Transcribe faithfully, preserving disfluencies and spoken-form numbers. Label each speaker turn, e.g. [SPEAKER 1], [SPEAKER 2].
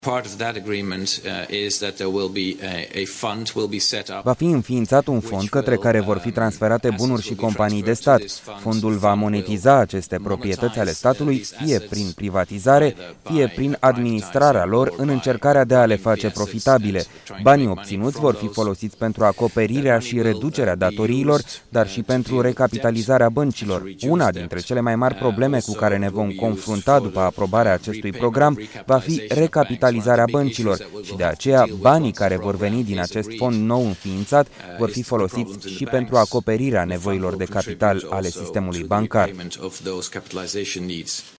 [SPEAKER 1] Va fi înființat un fond către care vor fi transferate bunuri și companii de stat. Fondul va monetiza aceste proprietăți ale statului, fie prin privatizare, fie prin administrarea lor în încercarea de a le face profitabile. Banii obținuți vor fi folosiți pentru acoperirea și reducerea datoriilor, dar și pentru recapitalizarea băncilor. Una dintre cele mai mari probleme cu care ne vom confrunta după aprobarea acestui program va fi recapitalizarea băncilor și de aceea banii care vor veni din acest fond nou înființat vor fi folosiți și pentru acoperirea nevoilor de capital ale sistemului bancar.